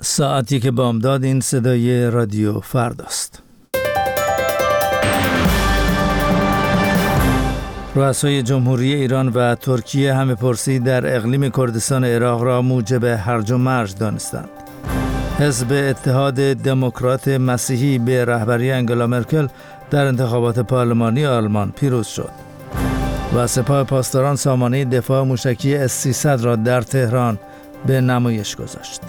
ساعتی که بامداد، این صدای رادیو فرداست. رؤسای جمهوری ایران و ترکیه همه پرسی در اقلیم کردستان عراق را موجب هرج و مرج دانستند. حزب اتحاد دموکرات مسیحی به رهبری انگلا مرکل در انتخابات پارلمانی آلمان پیروز شد و سپاه پاسداران سامانه دفاع موشکی S-300 را در تهران به نمایش گذاشت.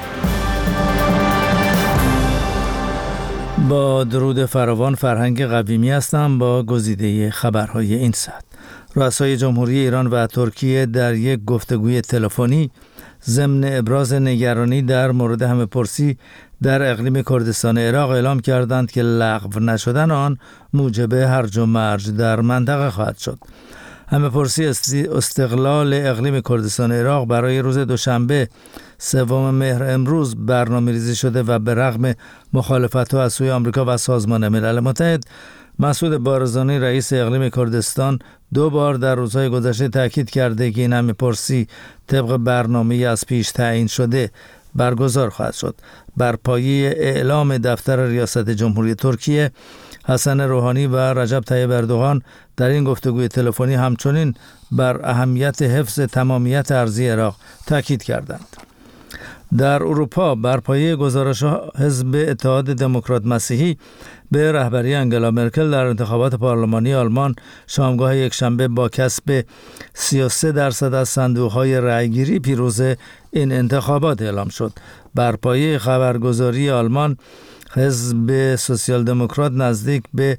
با درود فراوان، فرهنگ قویمی هستم با گزیده خبرهای این ساعت. رؤسای جمهوری ایران و ترکیه در یک گفتگوی تلفنی ضمن ابراز نگرانی در مورد همه‌پرسی در اقلیم کردستان عراق اعلام کردند که لغو نشدن آن موجب هرج و مرج در منطقه خواهد شد. همه‌پرسی استقلال اقلیم کردستان عراق برای روز دوشنبه 3 مهر امروز برنامه‌ریزی شده و به رغم مخالفت‌ها از سوی آمریکا و سازمان ملل متحد، مسعود بارزانی رئیس اقلیم کردستان 2 بار در روزهای گذشته تاکید کرده که این همه‌پرسی طبق برنامه از پیش تعیین شده برگزار خواهد شد. بر پایه اعلام دفتر ریاست جمهوری ترکیه، حسن روحانی و رجب طیب اردوغان در این گفتگوی تلفنی همچنین بر اهمیت حفظ تمامیت ارضی عراق تاکید کردند. در اروپا بر پایه گزارش‌ها، حزب اتحاد دموکرات مسیحی به رهبری انگلا مرکل در انتخابات پارلمانی آلمان شامگاه یکشنبه با کسب 33% از صندوق‌های رأیگیری پیروز این انتخابات اعلام شد. بر پایه خبرگزاری آلمان، حزب سوسیال دموکرات نزدیک به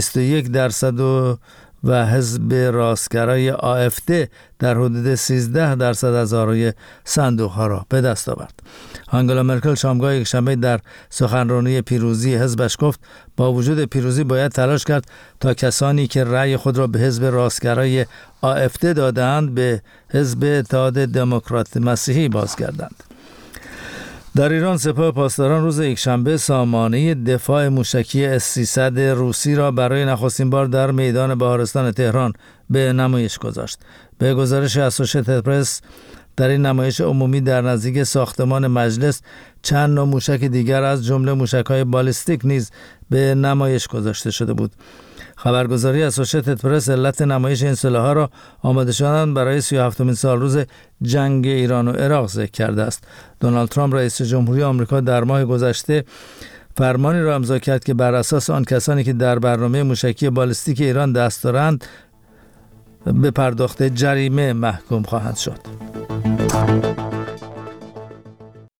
21% و حزب راستگرای AfD در حدود 13% از آرای صندوق‌ها را به دست آورد. انگلا مرکل شامگاه یکشنبه در سخنرانی پیروزی حزبش گفت با وجود پیروزی باید تلاش کرد تا کسانی که رأی خود را به حزب راستگرای AfD دادند به حزب اتحاد دموکرات مسیحی بازگردند. در ایران سپاه پاسداران روز یکشنبه سامانه دفاع موشکی S-300 روسی را برای نخستین بار در میدان بهارستان تهران به نمایش گذاشت. به گزارش اسوشییتد پرس، در این نمایش عمومی در نزدیک ساختمان مجلس چند نوع موشک دیگر از جمله موشک‌های بالیستیک نیز به نمایش گذاشته شده بود. خبرگزاری اسوشییتد پرس علت نمایش این سلاح‌ها را آماده شدن برای 37مین سالروز جنگ ایران و عراق ذکر کرده است. دونالد ترامپ رئیس جمهوری آمریکا در ماه گذشته فرمانی را امضا کرد که بر اساس آن کسانی که در برنامه موشکی بالیستیک ایران دست دارند به پرداخت جریمه محکوم خواهند شد.